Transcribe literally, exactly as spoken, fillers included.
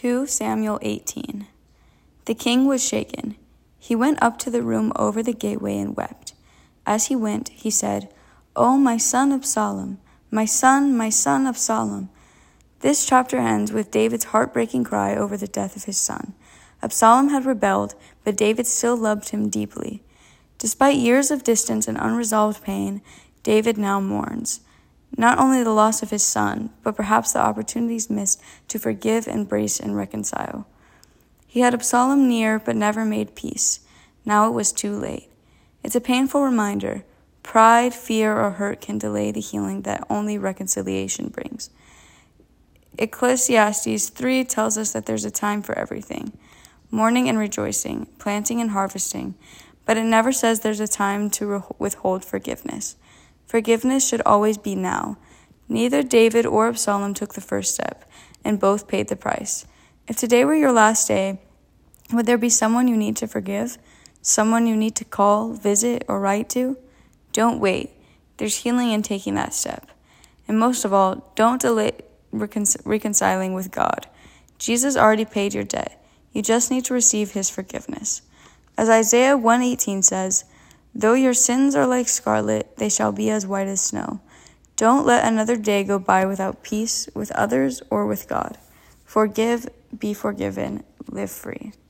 Second Samuel eighteen. The king was shaken. He went up to the room over the gateway and wept. As he went, he said, "Oh, my son Absalom, my son, my son Absalom." This chapter ends with David's heartbreaking cry over the death of his son. Absalom had rebelled, but David still loved him deeply. Despite years of distance and unresolved pain, David now mourns. Not only the loss of his son, but perhaps the opportunities missed to forgive, embrace, and reconcile. He had Absalom near, but never made peace. Now it was too late. It's a painful reminder. Pride, fear, or hurt can delay the healing that only reconciliation brings. Ecclesiastes three tells us that there's a time for everything, mourning and rejoicing, planting and harvesting, but it never says there's a time to re- withhold forgiveness. Forgiveness should always be now. Neither David or Absalom took the first step, and both paid the price. If today were your last day, would there be someone you need to forgive? Someone you need to call, visit, or write to? Don't wait. There's healing in taking that step. And most of all, don't delay recon- reconciling with God. Jesus already paid your debt. You just need to receive his forgiveness. As Isaiah one eighteen says, "Though your sins are like scarlet, they shall be as white as snow." Don't let another day go by without peace with others or with God. Forgive, be forgiven, live free.